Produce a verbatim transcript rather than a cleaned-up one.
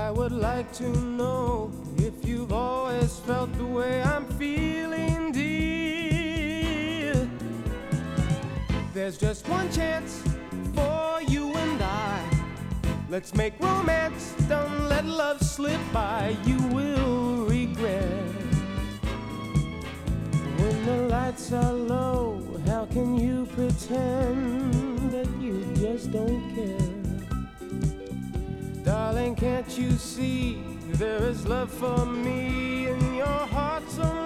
I would like to know if you've always felt the way I'm feeling, dear. There's just one chance for you and I. Let's make romance, don't let love slip by. You will regret when the lights are low. How can you pretend that you just don't care? Darling, can't you see there is love for me in your heart somewhere?